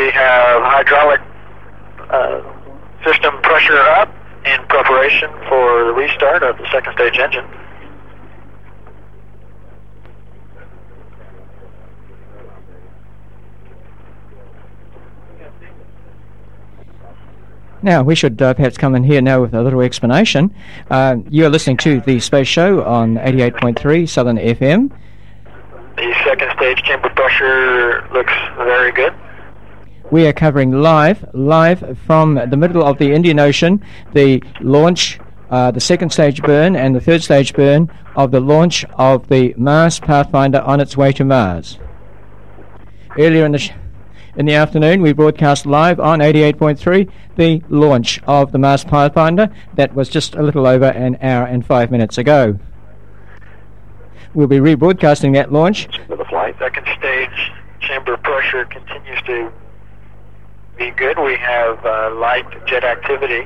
we have hydraulic system pressure up in preparation for the restart of the second stage engine. Now, we should perhaps come in here now with a little explanation. You are listening to The Space Show on 88.3 Southern FM. The second stage chamber pressure looks very good. We are covering live from the middle of the Indian Ocean, the launch, the second stage burn and the third stage burn of the launch of the Mars Pathfinder on its way to Mars. Earlier in the afternoon, we broadcast live on 88.3 the launch of the Mars Pathfinder. That was just a little over an hour and 5 minutes ago. We'll be rebroadcasting that launch. For the flight, second stage chamber pressure continues to be good. We have light jet activity.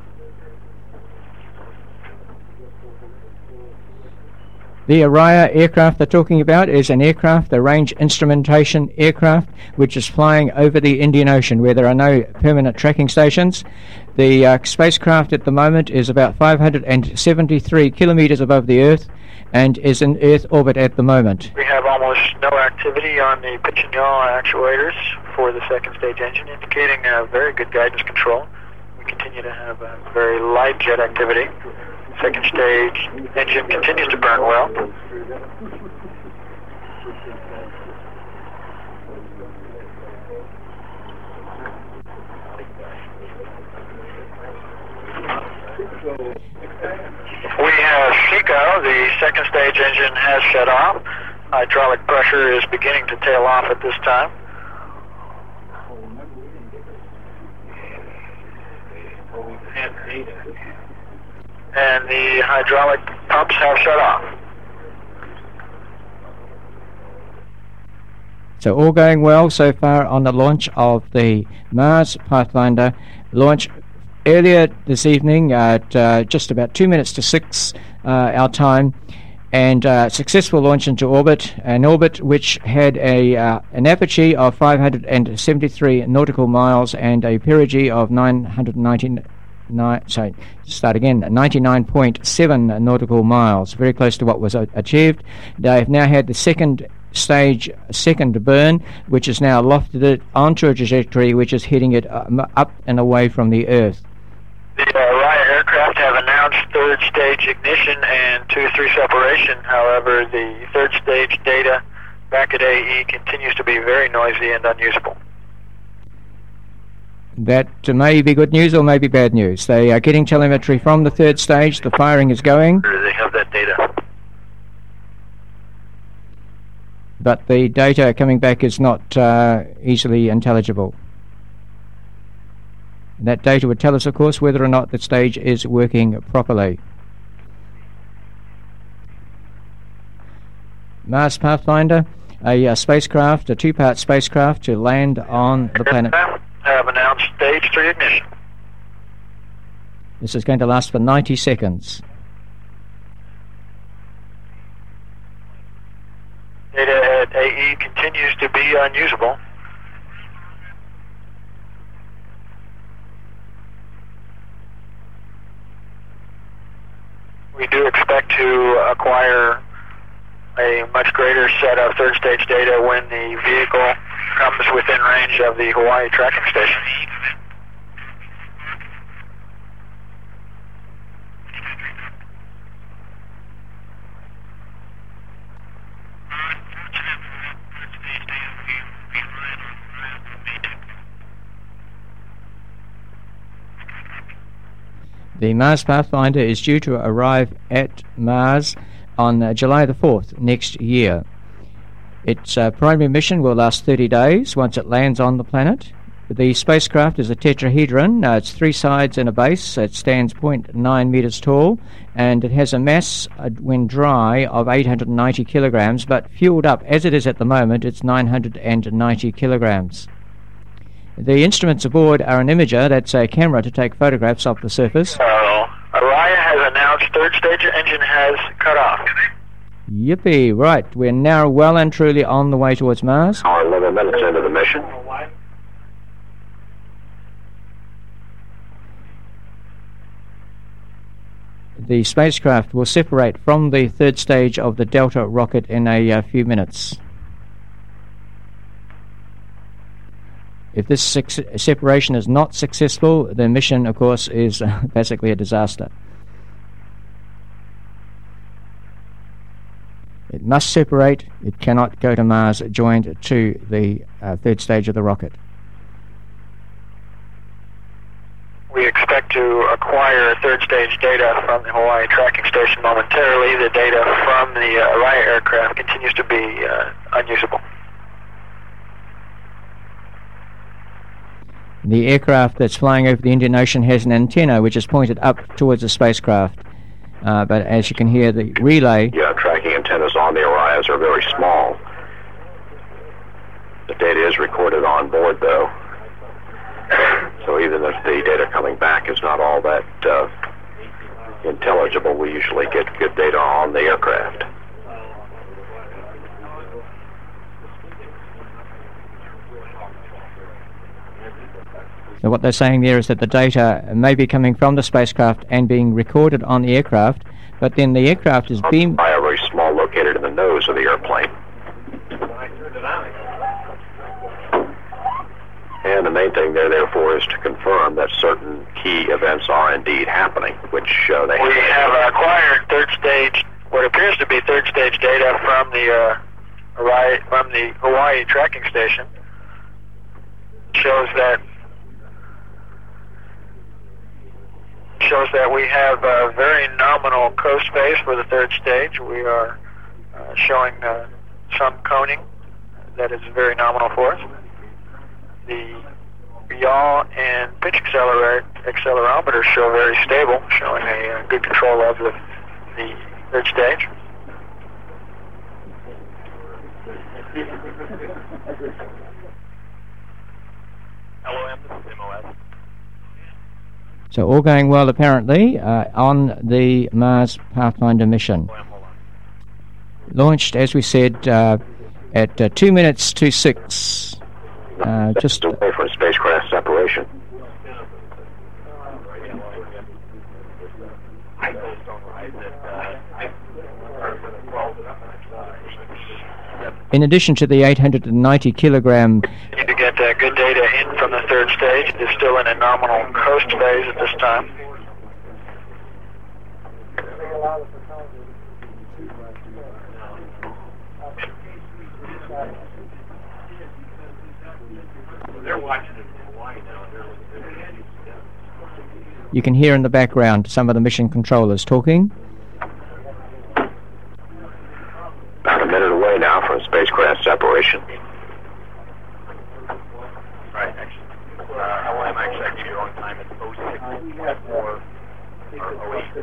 The Araya aircraft they're talking about is an aircraft, a range instrumentation aircraft, which is flying over the Indian Ocean where there are no permanent tracking stations. The spacecraft at the moment is about 573 kilometers above the Earth and is in Earth orbit at the moment. We have almost no activity on the pitch and yaw actuators for the second stage engine, indicating very good guidance control. We continue to have very light jet activity. Second stage engine continues to burn well. We have SECO. The second stage engine has shut off. Hydraulic pressure is beginning to tail off at this time. And the hydraulic pumps have shut off. So all going well so far on the launch of the Mars Pathfinder launch earlier this evening at just about 2 minutes to 6 our time, and successful launch into orbit, an orbit which had an apogee of 573 nautical miles and a perigee of 99.7 nautical miles, very close to what was achieved. They've now had the second burn, which is now lofted it onto a trajectory which is heading it up and away from the Earth. The Araya aircraft have announced third stage ignition and 2-3 separation. However, the third stage data back at AE continues to be very noisy and unusable. That may be good news or may be bad news. They are getting telemetry from the third stage. The firing is going. They have that data. But the data coming back is not easily intelligible. That data would tell us, of course, whether or not the stage is working properly. Mars Pathfinder, a spacecraft, a two-part spacecraft to land on the planet. Have announced stage 3 ignition. This is going to last for 90 seconds. Data at AE continues to be unusable. We do expect to acquire a much greater set of third stage data when the vehicle comes within range of the Hawaii tracking station. The Mars Pathfinder is due to arrive at Mars on July the 4th next year. Its primary mission will last 30 days once it lands on the planet. The spacecraft is a tetrahedron. It's 3 sides and a base. It stands 0.9 meters tall, and it has a mass, when dry, of 890 kilograms, but fueled up, as it is at the moment, it's 990 kilograms. The instruments aboard are an imager, that's a camera to take photographs of the surface. Araya has announced third stage engine has cut off. Yippee, right. We're now well and truly on the way towards Mars. Hour 11 minutes into the mission. the spacecraft will separate from the third stage of the Delta rocket in a few minutes. If this separation is not successful, the mission, of course, is basically a disaster. It must separate. It cannot go to Mars joined to the third stage of the rocket. We expect to acquire third stage data from the Hawaii tracking station momentarily. The data from the Orion aircraft continues to be unusable. The aircraft that's flying over the Indian Ocean has an antenna which is pointed up towards the spacecraft. But as you can hear, the relay... Yeah, tracking antennas on the Orions are very small. The data is recorded on board, though. So even if the data coming back is not all that intelligible, we usually get good data on the aircraft. So what they're saying there is that the data may be coming from the spacecraft and being recorded on the aircraft, but then the aircraft is beamed... By a very small located in the nose of the airplane. And the main thing they're there for is to confirm that certain key events are indeed happening, which they We have acquired third stage, what appears to be third stage data from the Hawaii tracking station. Shows that we have a very nominal coast phase for the third stage. We are showing some coning that is very nominal for us. The yaw and pitch accelerometers show very stable, showing a good control of the third stage. LOM, this is MOS. So all going well, apparently, on the Mars Pathfinder mission. Launched, as we said, at 2 minutes to 6. Just away from spacecraft separation. in addition to the 890 kilogram. Need to get good data in from the third stage. It is still in a nominal coast phase at this time. They're watching it from Hawaii now. You can hear in the background some of the mission controllers talking. About a minute away now from spacecraft separation. Right, actually. LM actually, I give you the wrong time. It's 0624 or 08.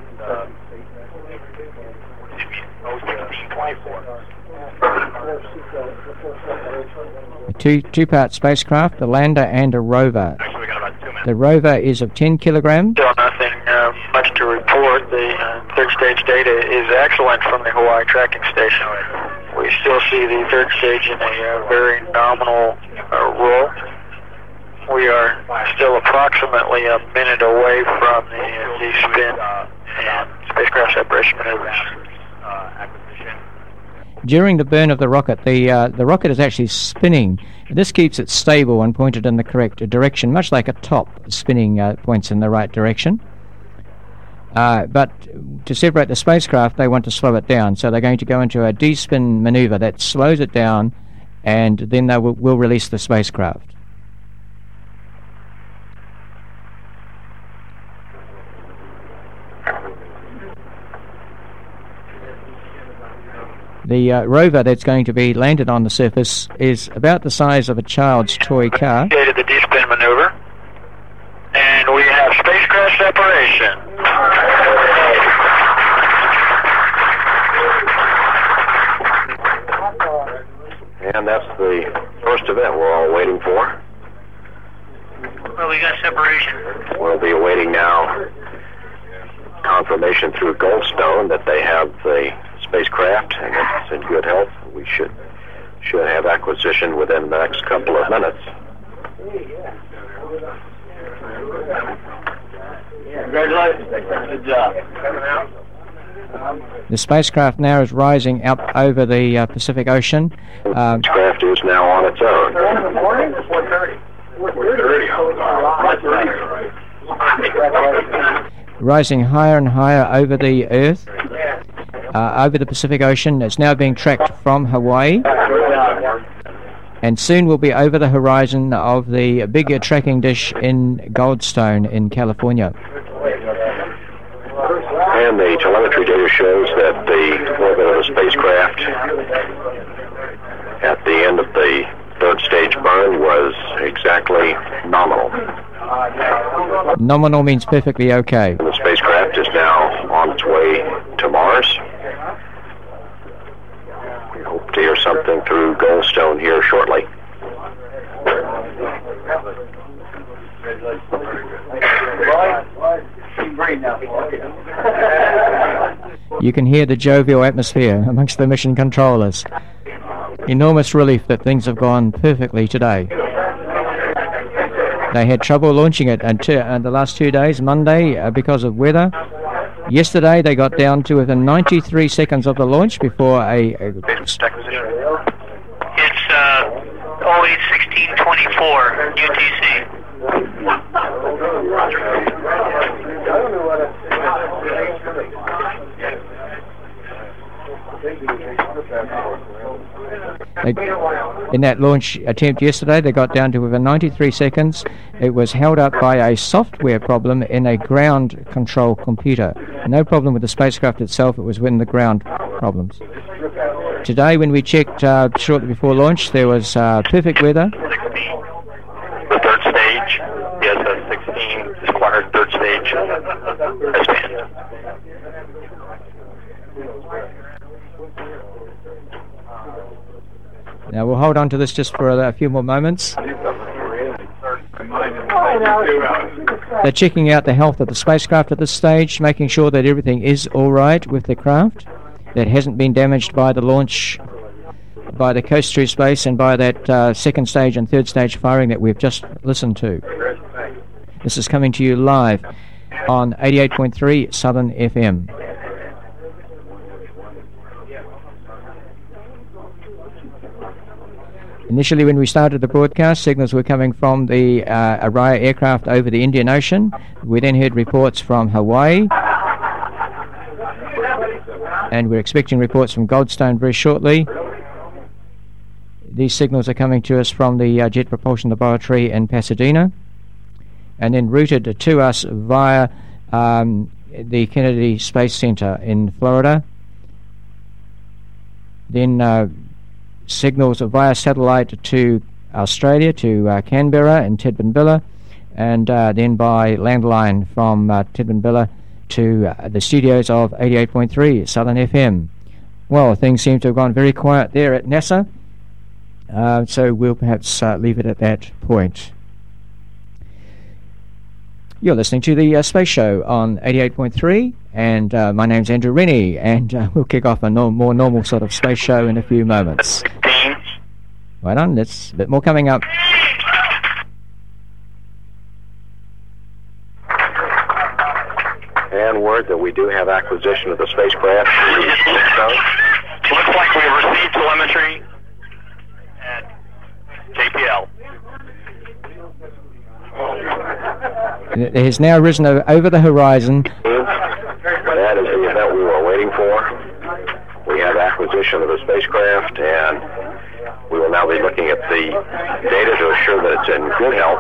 A two-part spacecraft, a lander and a rover. Actually, we got about 2 minutes. The rover is of 10 kilograms. Still nothing much to report. The third stage data is excellent from the Hawaii tracking station. We still see the third stage in a very nominal roll. We are still approximately a minute away from the spin and spacecraft separation maneuvers. During the burn of the rocket is actually spinning. This keeps it stable and pointed in the correct direction, much like a top spinning points in the right direction. But to separate the spacecraft, they want to slow it down, so they're going to go into a de-spin maneuver that slows it down, and then they will release the spacecraft. The rover that's going to be landed on the surface is about the size of a child's toy car. Initiated the de-spin maneuver, and we have spacecraft separation. And that's the first event we're all waiting for. Well, we got separation. We'll be awaiting now confirmation through Goldstone that they have the spacecraft and it's in good health. We should have acquisition within the next couple of minutes. Congratulations. Good job. The spacecraft now is rising up over the Pacific Ocean. The spacecraft is now on its own. Rising higher and higher over the Earth, over the Pacific Ocean. It's now being tracked from Hawaii, and soon will be over the horizon of the bigger tracking dish in Goldstone in California. And the telemetry data shows that the orbit of the spacecraft at the end of the third stage burn was exactly nominal. Nominal means perfectly okay. And the spacecraft is now on its way to Mars. We hope to hear something through Goldstone here shortly. You can hear the jovial atmosphere amongst the mission controllers. Enormous relief that things have gone perfectly today. They had trouble launching it the last 2 days, Monday, because of weather. Yesterday they got down to within 93 seconds of the launch before It's 08:16:24 UTC. In that launch attempt yesterday, they got down to within 93 seconds. It was held up by a software problem in a ground control computer. No problem with the spacecraft itself, it was within the ground problems. Today, when we checked shortly before launch, there was perfect weather. The third stage, ESS 16, acquired third stage S-band. Now we'll hold on to this just for a few more moments. They're checking out the health of the spacecraft at this stage, making sure that everything is all right with the craft, that hasn't been damaged by the launch, by the coast through space, and by that second stage and third stage firing that we've just listened to. This is coming to you live on 88.3 Southern FM. Initially, when we started the broadcast, signals were coming from the Araya aircraft over the Indian Ocean. We then heard reports from Hawaii, and we're expecting reports from Goldstone very shortly. These signals are coming to us from the Jet Propulsion Laboratory in Pasadena, and then routed to us via the Kennedy Space Center in Florida. Then signals via satellite to Australia, to Canberra and Tidbinbilla, and then by landline from Tidbinbilla to the studios of 88.3 Southern FM. Well, things seem to have gone very quiet there at NASA, so we'll perhaps leave it at that point. You're listening to the Space Show on 88.3, and my name's Andrew Rennie, and we'll kick off a more normal sort of space show in a few moments. Right on, there's a bit more coming up. And word that we do have acquisition of the spacecraft. Looks like we've received telemetry at JPL. It has now risen over the horizon. That is the event we were waiting for. We have acquisition of the spacecraft, and we will now be looking at the data to assure that it's in good health.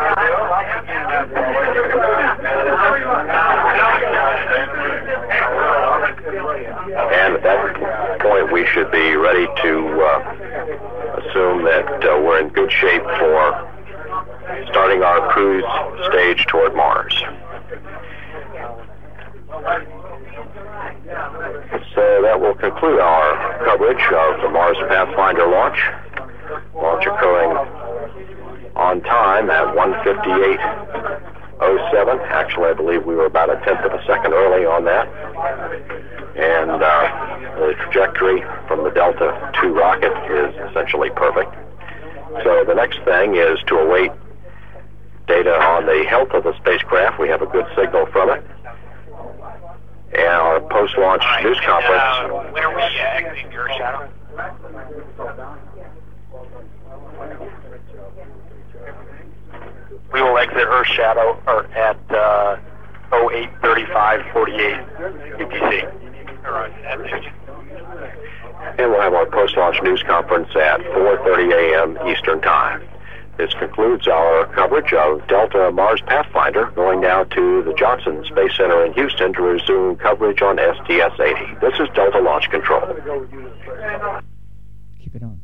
And at that point, we should be ready to assume that we're in good shape for starting our cruise stage toward Mars. So that will conclude our coverage of the Mars Pathfinder launch. Launch occurring on time at 1:58:07. Actually, I believe we were about a tenth of a second early on that. And the trajectory from the Delta II rocket is essentially perfect. So the next thing is to await data on the health of the spacecraft. We have a good signal from it. And our post-launch news conference exit Earth shadow are at 08:35:48 UTC. And we'll have our post-launch news conference at 4:30 a.m. Eastern Time. This concludes our coverage of Delta Mars Pathfinder, going now to the Johnson Space Center in Houston to resume coverage on STS-80. This is Delta Launch Control. Keep it on.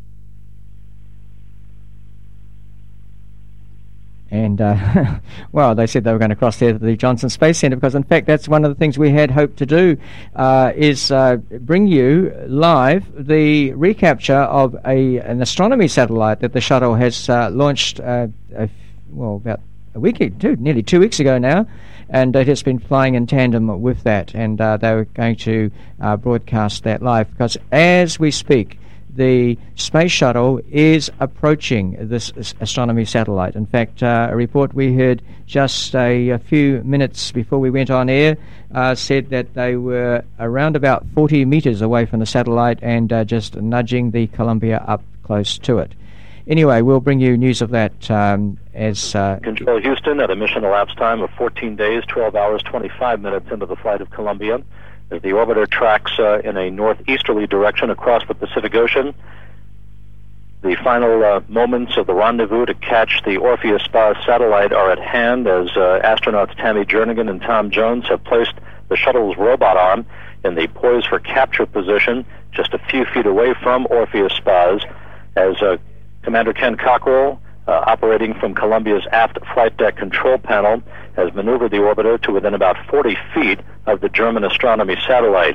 And, well, they said they were going to cross there to the Johnson Space Center because, in fact, that's one of the things we had hoped to do is bring you live the recapture of an astronomy satellite that the shuttle has launched, about a week, nearly 2 weeks ago now, and it has been flying in tandem with that, and they were going to broadcast that live because as we speak, the space shuttle is approaching this astronomy satellite. In fact, a report we heard just a few minutes before we went on air said that they were around about 40 meters away from the satellite and just nudging the Columbia up close to it. Anyway, we'll bring you news of that as... Control Houston at a mission elapsed time of 14 days, 12 hours, 25 minutes into the flight of Columbia. As the orbiter tracks in a northeasterly direction across the Pacific Ocean, the final moments of the rendezvous to catch the Orpheus-SPAS satellite are at hand as astronauts Tammy Jernigan and Tom Jones have placed the shuttle's robot arm in the poise for capture position just a few feet away from Orpheus-SPAS as Commander Ken Cockrell, operating from Columbia's aft flight deck control panel, has maneuvered the orbiter to within about 40 feet of the German astronomy satellite.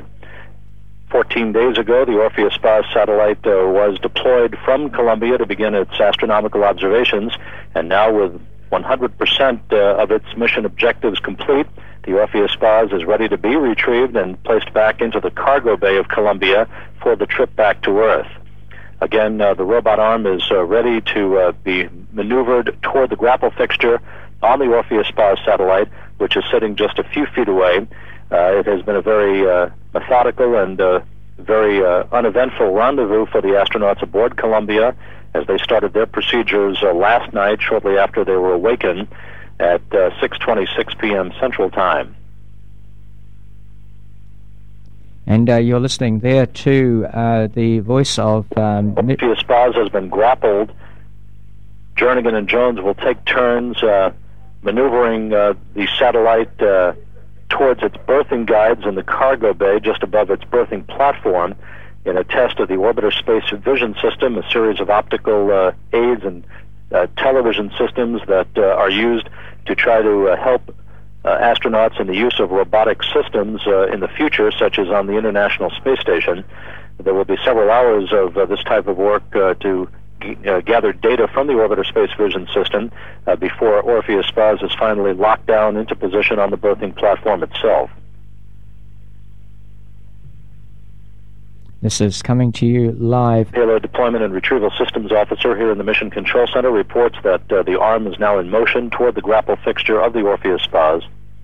14 days ago, the Orpheus-SPAS satellite was deployed from Columbia to begin its astronomical observations, and now with 100% of its mission objectives complete, the Orpheus-SPAS is ready to be retrieved and placed back into the cargo bay of Columbia for the trip back to Earth. Again, the robot arm is ready to be maneuvered toward the grapple fixture on the Orpheus-SPAS satellite, which is sitting just a few feet away. It has been a very methodical and very uneventful rendezvous for the astronauts aboard Columbia as they started their procedures last night shortly after they were awakened at 6:26 p.m. Central Time. And you're listening there to the voice of... Orpheus-SPAS has been grappled. Jernigan and Jones will take turns maneuvering the satellite towards its berthing guides in the cargo bay just above its berthing platform in a test of the orbiter space vision system, a series of optical aids and television systems that are used to try to help astronauts in the use of robotic systems in the future, such as on the International Space Station. There will be several hours of this type of work to gather data from the orbiter space vision system before Orpheus-SPAS is finally locked down into position on the berthing platform itself. This is coming to you live. Payload Deployment and Retrieval Systems Officer here in the Mission Control Center reports that the arm is now in motion toward the grapple fixture of the Orpheus-SPAS.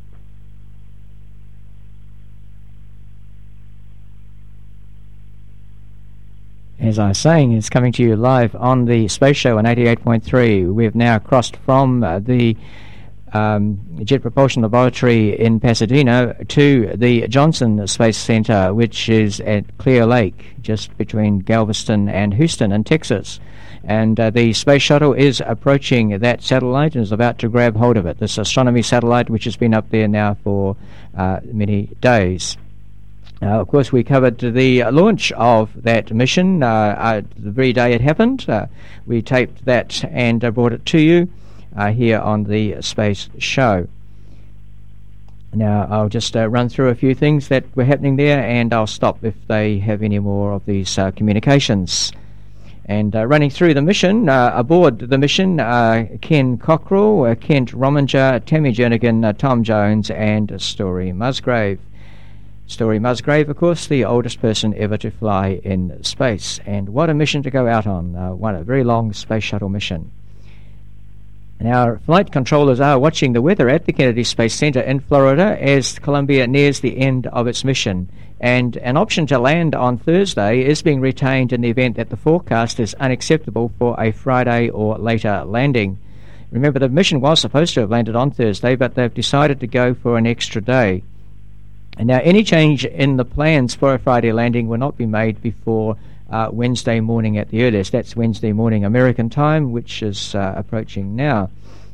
As I was saying, it's coming to you live on the Space Show on 88.3. We've now crossed from the Jet Propulsion Laboratory in Pasadena to the Johnson Space Center, which is at Clear Lake, just between Galveston and Houston in Texas. And the space shuttle is approaching that satellite and is about to grab hold of it, this astronomy satellite, which has been up there now for many days. Of course, we covered the launch of that mission the very day it happened. We taped that and brought it to you here on the Space Show. Now, I'll just run through a few things that were happening there, and I'll stop if they have any more of these communications. And running through the mission, aboard the mission, Ken Cockrell, Kent Rominger, Tammy Jernigan, Tom Jones, and Story Musgrave. Story Musgrave, of course, the oldest person ever to fly in space. And what a mission to go out on, a very long space shuttle mission. And our flight controllers are watching the weather at the Kennedy Space Center in Florida as Columbia nears the end of its mission. And an option to land on Thursday is being retained in the event that the forecast is unacceptable for a Friday or later landing. Remember, the mission was supposed to have landed on Thursday, but they've decided to go for an extra day. And now, any change in the plans for a Friday landing will not be made before Wednesday morning at the earliest. That's Wednesday morning American time, which is approaching now.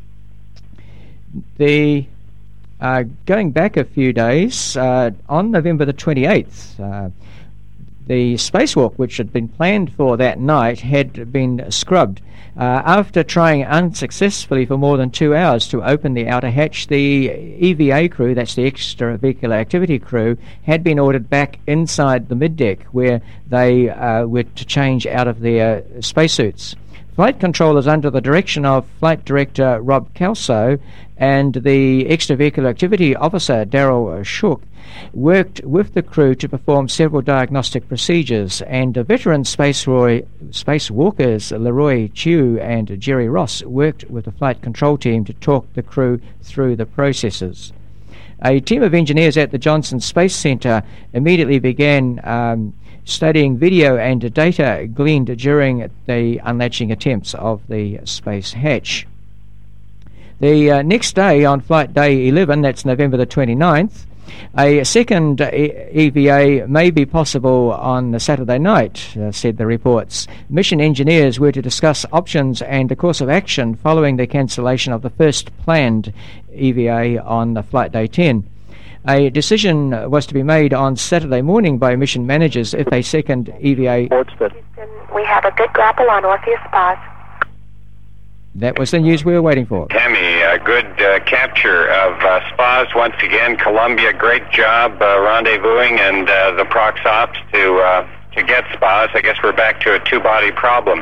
Going back a few days, on November the 28th, the spacewalk, which had been planned for that night, had been scrubbed. After trying unsuccessfully for more than 2 hours to open the outer hatch, the EVA crew, that's the extravehicular activity crew, had been ordered back inside the middeck where they were to change out of their spacesuits. Flight controllers under the direction of Flight Director Rob Kelso and the extravehicular activity officer Daryl Shook worked with the crew to perform several diagnostic procedures, and veteran spacewalkers Leroy Chew and Jerry Ross worked with the flight control team to talk the crew through the processes. A team of engineers at the Johnson Space Center immediately began studying video and data gleaned during the unlatching attempts of the space hatch. The next day, on flight day 11, that's November the 29th, a second EVA may be possible on the Saturday night, said the reports. Mission engineers were to discuss options and the course of action following the cancellation of the first planned EVA on flight day 10. A decision was to be made on Saturday morning by mission managers if a second EVA... We have a good grapple on Orpheus Spaz. That was the news we were waiting for. Tammy, a good capture of Spaz once again. Columbia, great job rendezvousing and the prox ops to get Spaz. I guess we're back to a two-body problem.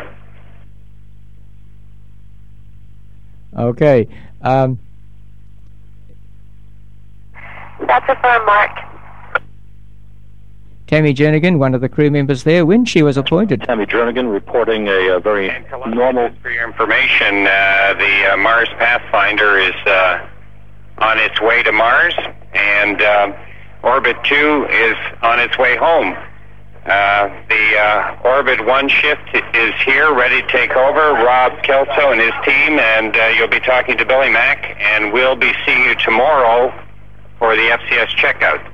Okay. That's a firm mark. Tammy Jernigan, one of the crew members there, when she was appointed. Tammy Jernigan reporting a very normal... For your information, the Mars Pathfinder is on its way to Mars, and Orbit 2 is on its way home. The Orbit 1 shift is here, ready to take over. Rob Kelso and his team, and you'll be talking to Billy Mack, and we'll be seeing you tomorrow for the FCS checkout.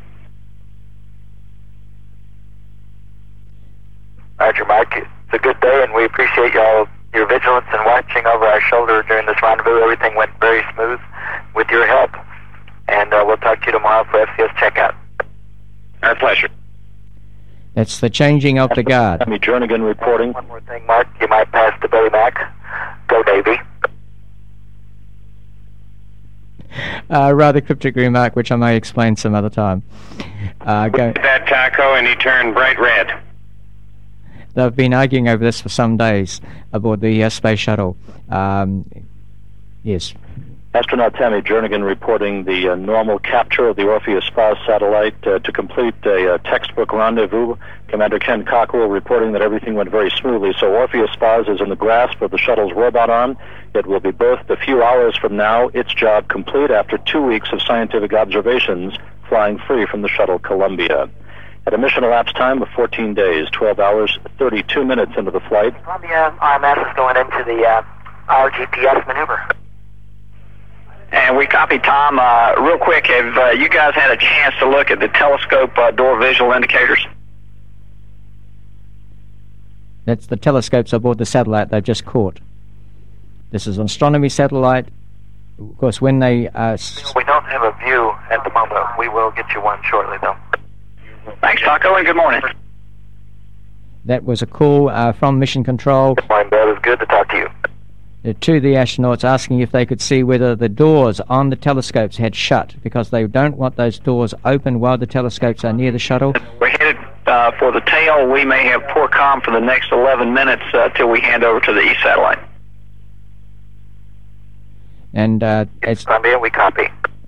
Roger, Mike. It's a good day, and we appreciate your vigilance and watching over our shoulder during this rendezvous. Everything went very smooth with your help, and we'll talk to you tomorrow for FCS checkout. Our pleasure. That's the changing of the guard. Tammy Jernigan reporting. One more thing, Mark. You might pass to Billy Mack. Go, Davey. Rather cryptic remark, which I may explain some other time. Go. That taco, and he turned bright red. They've been arguing over this for some days aboard the space shuttle. Yes. Astronaut Tammy Jernigan reporting the normal capture of the Orpheus Spaz satellite to complete a textbook rendezvous. Commander Ken Cockrell reporting that everything went very smoothly. So Orpheus Spaz is in the grasp of the shuttle's robot arm. It will be berthed a few hours from now, its job complete after 2 weeks of scientific observations, flying free from the shuttle Columbia. At a mission elapsed time of 14 days, 12 hours, 32 minutes into the flight. Columbia RMS is going into the RGPS maneuver. And we copy, Tom. Real quick, have you guys had a chance to look at the telescope door visual indicators? That's the telescopes aboard the satellite they've just caught. This is an astronomy satellite. Of course, when they... We don't have a view at the moment. We will get you one shortly, though. Thanks, Taco, and good morning. That was a call from Mission Control. Good morning, Bill. It's good to talk to you. To the astronauts, asking if they could see whether the doors on the telescopes had shut, because they don't want those doors open while the telescopes are near the shuttle. We're headed for the tail. We may have poor comm for the next 11 minutes till we hand over to the east satellite. And it's... Columbia, we copy.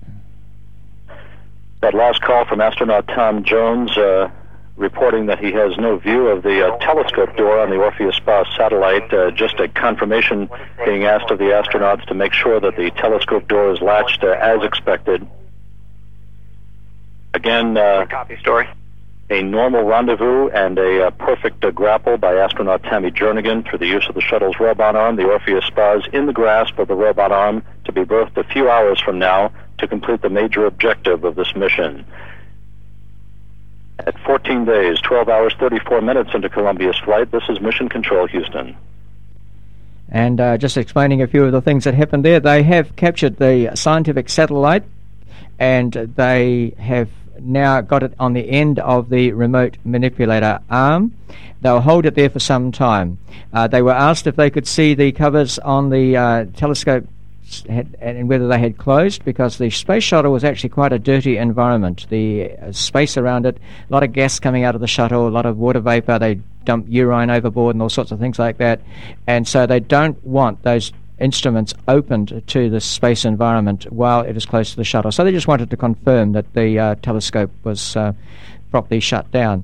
That last call from astronaut Tom Jones reporting that he has no view of the telescope door on the Orpheus Spaz satellite, just a confirmation being asked of the astronauts to make sure that the telescope door is latched as expected. Again, copy story. a normal rendezvous and a perfect grapple by astronaut Tammy Jernigan through the use of the shuttle's robot arm. The Orpheus Spa is in the grasp of the robot arm to be berthed a few hours from now to complete the major objective of this mission. At 14 days, 12 hours, 34 minutes into Columbia's flight, this is Mission Control, Houston. And just explaining a few of the things that happened there, they have captured the scientific satellite, and they have now got it on the end of the remote manipulator arm. They'll hold it there for some time. They were asked if they could see the covers on the telescope and whether they had closed, because the space shuttle was actually quite a dirty environment. The space around it, a lot of gas coming out of the shuttle, a lot of water vapor, they dump urine overboard and all sorts of things like that, and so they don't want those instruments opened to the space environment while it is close to the shuttle. So they just wanted to confirm that the telescope was properly shut down.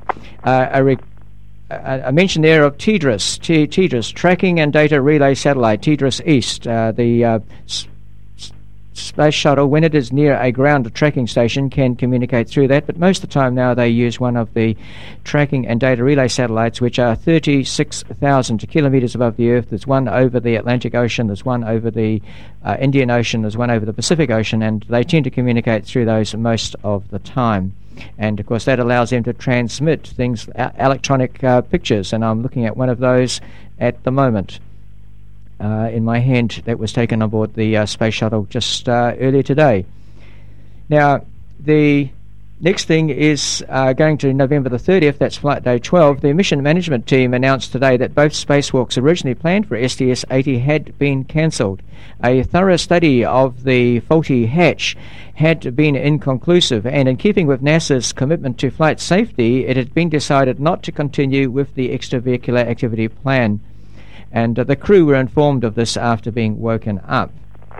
I mentioned there of TDRS, Tracking and Data Relay Satellite, TDRS East. The space shuttle, when it is near a ground tracking station, can communicate through that, but most of the time now they use one of the tracking and data relay satellites, which are 36,000 kilometers above the Earth. There's one over the Atlantic Ocean, there's one over the Indian Ocean, there's one over the Pacific Ocean, and they tend to communicate through those most of the time. And of course that allows them to transmit things, electronic pictures, and I'm looking at one of those at the moment in my hand that was taken on board the space shuttle just earlier today. Now, the next thing is going to November the 30th, that's flight day 12. The mission management team announced today that both spacewalks originally planned for STS-80 had been cancelled. A thorough study of the faulty hatch had been inconclusive, and in keeping with NASA's commitment to flight safety, it had been decided not to continue with the extravehicular activity plan. And the crew were informed of this after being woken up.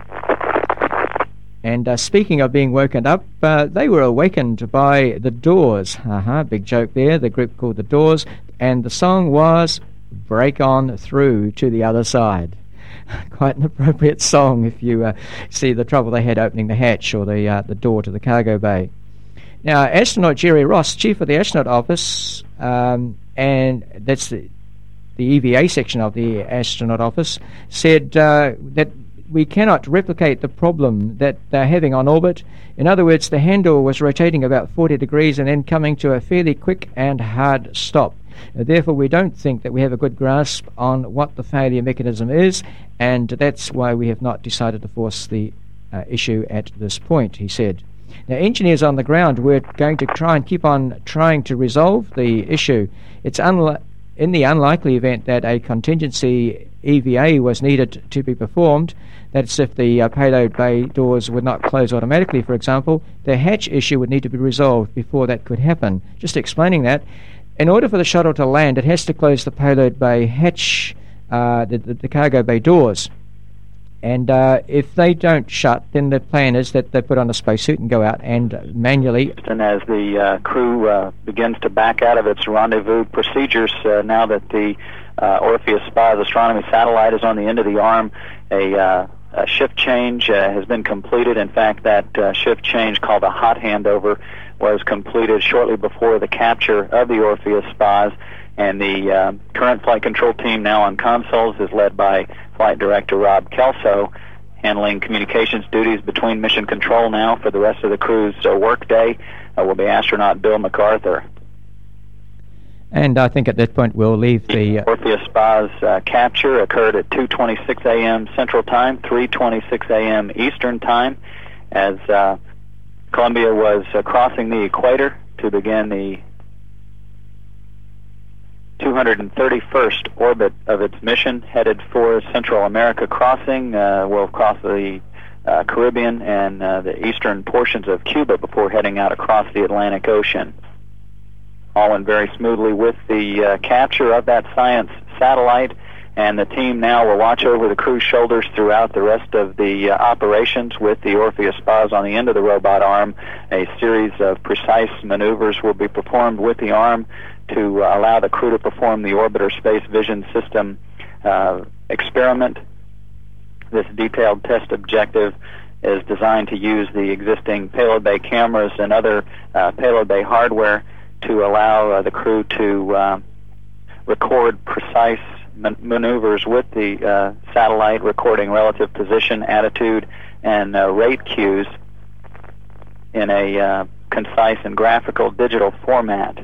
And speaking of being woken up, they were awakened by the Doors. Big joke there, the group called the Doors. And the song was Break On Through to the Other Side. Quite an appropriate song if you see the trouble they had opening the hatch or the door to the cargo bay. Now, astronaut Jerry Ross, chief of the astronaut office, and that's the EVA section of the astronaut office, said that we cannot replicate the problem that they're having on orbit. In other words, the handle was rotating about 40 degrees and then coming to a fairly quick and hard stop. Therefore, we don't think that we have a good grasp on what the failure mechanism is, and that's why we have not decided to force the issue at this point, he said. Now, engineers on the ground were going to try and keep on trying to resolve the issue. It's in the unlikely event that a contingency EVA was needed to be performed, that's if the payload bay doors would not close automatically, for example, the hatch issue would need to be resolved before that could happen. Just explaining that, in order for the shuttle to land, it has to close the payload bay hatch, the cargo bay doors. And if they don't shut, then the plan is that they put on a spacesuit and go out and manually... And as the crew begins to back out of its rendezvous procedures, now that the Orpheus Spa astronomy satellite is on the end of the arm, a shift change has been completed. In fact, that shift change, called a hot handover, was completed shortly before the capture of the Orpheus Spas. And the current flight control team now on consoles is led by Flight Director Rob Kelso, handling communications duties between mission control now for the rest of the crew's workday will be astronaut Bill MacArthur. And I think at that point we'll leave the... Orpheus Spa's capture occurred at 2:26 a.m. Central Time, 3:26 a.m. Eastern Time, as Columbia was crossing the equator to begin the 231st orbit of its mission, headed for Central America crossing. Will cross the Caribbean and the eastern portions of Cuba before heading out across the Atlantic Ocean. All went very smoothly with the capture of that science satellite, and the team now will watch over the crew's shoulders throughout the rest of the operations with the Orpheus Spas on the end of the robot arm. A series of precise maneuvers will be performed with the arm to allow the crew to perform the Orbiter Space Vision System experiment. This detailed test objective is designed to use the existing payload bay cameras and other payload bay hardware to allow the crew to record precise maneuvers with the satellite, recording relative position, attitude, and rate cues in a concise and graphical digital format.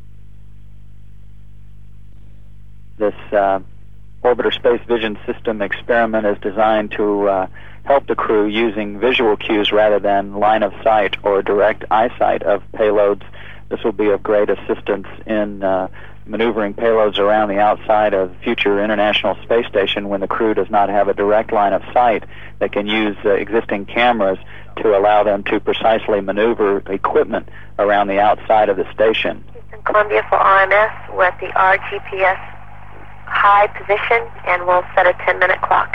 This Orbiter Space Vision System experiment is designed to help the crew using visual cues rather than line of sight or direct eyesight of payloads. This will be of great assistance in maneuvering payloads around the outside of the future International Space Station when the crew does not have a direct line of sight. They can use existing cameras to allow them to precisely maneuver equipment around the outside of the station. Houston, Columbia for RMS. We're at the RGPS high position, and we'll set a 10-minute clock.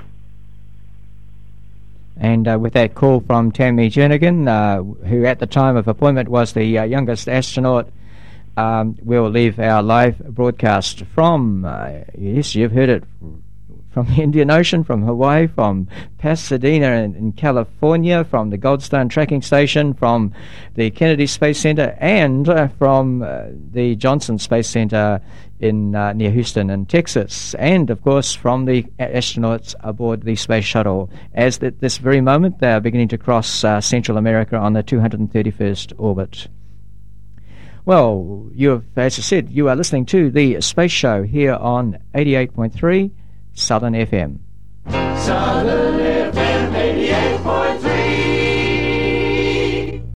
And with that call from Tammy Jernigan, who at the time of appointment was the youngest astronaut, we'll leave our live broadcast from, yes, you've heard it, from the Indian Ocean, from Hawaii, from Pasadena in California, from the Goldstone Tracking Station, from the Kennedy Space Center, and from the Johnson Space Center in near Houston in Texas, and of course from the astronauts aboard the Space Shuttle. As at this very moment, they are beginning to cross Central America on the 231st orbit. Well, as I said, you are listening to the Space Show here on 88.3 Southern FM. Southern